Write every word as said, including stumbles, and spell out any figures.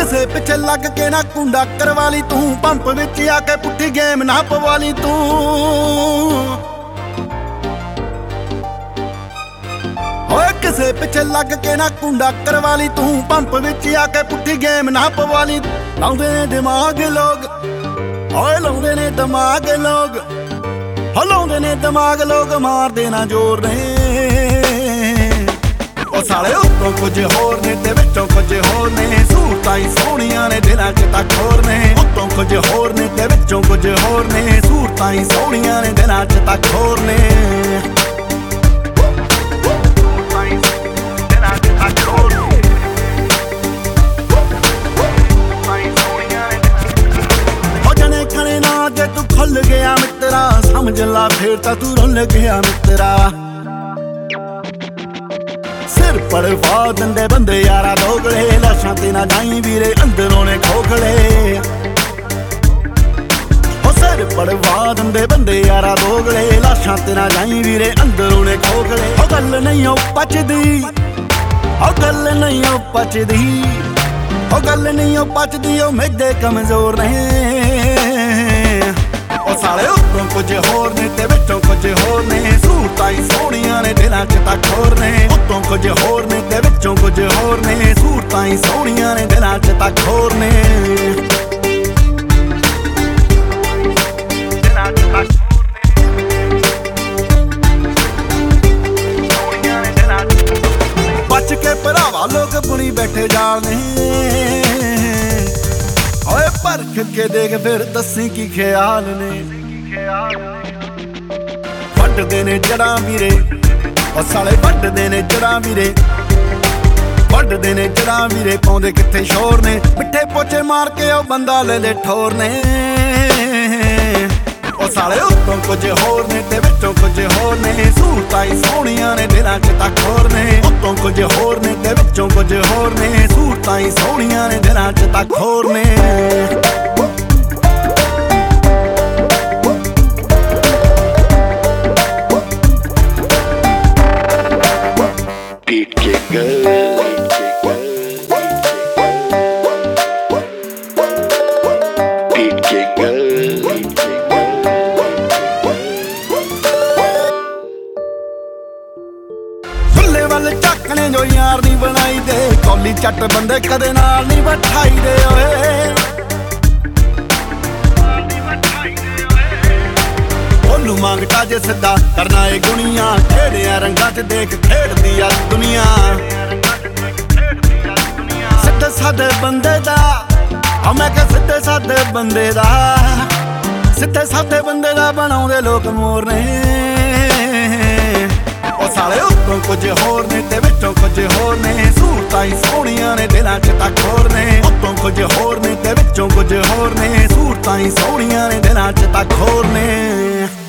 ਕਿਸੇ ਪਿੱਛੇ ਲੱਗ ਕੇ ਨਾ ਕੁੰਡਾ ਕਰਵਾ ਲਈ ਤੂੰ, ਪੰਪ ਵਿੱਚ ਆ ਕੇ ਪੁੱਠੀ ਗੇਮ ਨਾ ਪਵਾ ਲਈ ਤੂੰ। ਓਏ ਕਿਸੇ ਪਿੱਛੇ ਲੱਗ ਕੇ ਨਾ ਕੁੰਡਾ ਕਰਵਾ ਲਈ ਤੂੰ, ਪੰਪ ਵਿੱਚ ਆ ਕੇ ਪੁੱਠੀ ਗੇਮ ਨਾ ਪਵਾ ਲਈ। ਲਾਉਂਦੇ ਨੇ ਦਿਮਾਗ ਲੋਕ, ਓਏ ਲਾਉਂਦੇ ਨੇ ਦਿਮਾਗ ਲੋਕ, ਹਲਾਉਂਦੇ ਨੇ ਦਿਮਾਗ ਲੋਕ, ਮਾਰਦੇ ਨਾ ਜ਼ੋਰ ਨੇ। ਉਹ ਸਾਲੇ ਉੱਤੋਂ ਕੁਝ ਹੋਰ ਨੇ ਤੇ ਵਿੱਚੋਂ ਕੁਝ ਹੋਰ ਨੇ, ਸੂਰਤਾਂ ਹੀ ਸੋਹਣੀਆਂ ਨੇ ਦਿਲਾਂ 'ਚ ਤਾਂ ਖੋਰ ਨੇ। ਉੱਤੋਂ ਕੁਝ ਹੋਰ ਨੇ ਤੇ ਵਿੱਚੋਂ ਕੁਝ ਹੋਰ ਨੇ, ਸੂਰਤਾਂ ਹੀ ਸੋਹਣੀਆਂ ਨੇ ਦਿਲਾਂ 'ਚ ਤਾਂ ਖੋਰ ਨੇ। ਜੇ ਤੂੰ ਖੁੱਲ ਗਿਆ ਮਿੱਤਰਾ, ਸਮਝ ਲਾ ਫੇਰ ਤਾਂ ਤੂੰ ਰੁੱਲ ਗਿਆ ਮਿੱਤਰਾ। ਸਿਰ ਪੜਵਾ ਦਿੰਦੇ ਬੰਦੇ ਯਾਰਾ ਦੋਗਲੇ, ਲਾਸ਼ਾਂ ਤੇ ਨਾ ਜਾਈ ਵੀਰੇ ਅੰਦਰੋਂ ਨੇ ਖੋਖਲੇ। ਉਹ ਸਿਰ ਪੜਵਾ ਦਿੰਦੇ ਬੰਦੇ ਯਾਰਾ ਦੋਗਲੇ, ਲਾਸ਼ਾਂ ਤੇ ਨਾ ਜਾਈ ਵੀਰੇ ਅੰਦਰੋਂ ਨੇ ਖੋਖਲੇ। ਉਹ ਗੱਲ ਨਹੀਂ ਉਹ ਪਚਦੀ, ਉਹ ਗੱਲ ਨਹੀਂ ਉਹ ਪਚਦੀ, ਉਹ ਗੱਲ ਨਹੀਂ ਉਹ ਪਚਦੀ, ਉਹ ਮੈਦੇ ਕਮਜ਼ੋਰ ਨੇ। ਉਹ ਸਾਲੇ ਉੱਤੋਂ ਕੁਝ ਹੋਰ ਨੇ ਤੇ ਵਿੱਚੋਂ ਕੁਝ ਹੋਰ ਨੇ, ਸੂਰਤਾਂ ਹੀ ਸੋਹਣੀਆਂ ਨੇ ਦਿਲਾਂ 'ਚ ਤਾਂ ਖੋਰ ਨੇ। ਉੱਤੋਂ ਕੁਝ ਹੋਰ ਨੇ ਤੇ ਵਿੱਚੋਂ ਕੁਝ ਹੋਰ ਨੇ, ਸੂਰਤਾਂ ਹੀ ਸੋਹਣੀਆਂ ਨੇ ਦਿਲਾਂ 'ਚ ਤਾਂ ਖੋਰ ਨੇ। ਬਚ ਕੇ ਭਰਾਵਾ ਲੋਕ ਬੁਣੀ ਬੈਠੇ ਜਾਲ ਨੇ, ਓਏ ਪਰਖ ਕੇ ਦੇਖ ਫਿਰ ਦੱਸੀ ਕੀ ਖਿਆਲ ਨੇ। ਵੱਢਦੇ ਨੇ ਜੜਾਂ ਵੀਰੇ, ਉਹ ਸਾਲੇ ਵੱਢਦੇ ਨੇ ਜੜਾਂ ਵੀਰੇ, ਵੱਢਦੇ ਨੇ ਜੜਾਂ ਵੀਰੇ, ਪਾਉਂਦੇ ਕਿੱਥੇ ਸ਼ੋਰ ਨੇ। ਮਿੱਠੇ ਪੋਚੇ ਮਾਰ ਕੇ ਉਹ ਬੰਦਾ ਲੈ ਲੈ ਠੋਰ ਨੇ। ਉਹ ਸਾਲੇ ਉੱਤੋਂ ਕੁਝ ਹੋਰ ਨੇ ਤੇ ਵਿੱਚੋਂ ਕੁਝ ਹੋਰ ਨੇ, ਸੂਰਤਾਂ ਹੀ ਸੋਹਣੀਆਂ ਨੇ ਦਿਲਾਂ 'ਚ ਤਾਂ ਖੋਰ ਨੇ। ਉੱਤੋਂ ਕੁਝ ਹੋਰ ਨੇ ਤੇ ਵਿੱਚੋਂ ਕੁਝ ਹੋਰ ਨੇ, ਸੂਰਤਾਂ ਹੀ ਸੋਹਣੀਆਂ ਨੇ ਦਿਲਾਂ 'ਚ ਤਾਂ ਖੋਰ ਨੇ। ਵੱਲ ਝਾਕਣੇ ਜੋ ਯਾਰ ਨਹੀਂ ਬਣਾਈ ਦੇ, ਕੌਲੀ ਚੱਟ ਬੰਦੇ ਕਦੇ ਨਾਲ ਨਹੀਂ ਬਿਠਾਈ ਦੇ। ਓਏ ਉਹਨੂੰ ਮੰਗਟਾ ਜੇ ਸਿੱਧਾ ਕਰਨਾ ਏ ਗੁਣੀਆਂ, ਖੇਡਿਆ ਰੰਗਾਂ 'ਚ ਦੇਖ ਖੇਡਦੀ ਆ ਦੁਨੀਆ। ਸਿੱਧੇ ਸਾਦੇ ਬੰਦੇ ਦਾ, ਆ ਮੈਂ ਕਿਹਾ ਸਿੱਧੇ ਸਾਦੇ ਬੰਦੇ ਦਾ, ਸਿੱਧੇ ਸਾਦੇ ਬੰਦੇ ਦਾ ਬਣਾਉਂਦੇ ਲੋਕ ਮੋਰ ਨੇ। ਉਹ ਸਾਲੇ ਉੱਤੋਂ ਕੁਝ ਹੋਰ ਨੇ ਤੇ ਵਿੱਚੋਂ ਕੁਝ ਹੋਰ ਨੇ, ਸੂਰਤਾਂ ਹੀ ਸੋਹਣੀਆਂ ਨੇ ਦਿਲਾਂ 'ਚ ਤਾਂ ਖੋਰ ਨੇ। ਉੱਤੋਂ ਕੁਝ ਹੋਰ ਨੇ ਤੇ ਵਿੱਚੋਂ ਕੁਝ ਹੋਰ ਨੇ, ਸੂਰਤਾਂ ਹੀ ਸੋਹਣੀਆਂ ਨੇ ਦਿਲਾਂ 'ਚ ਤਾਂ ਖੋਰ ਨੇ।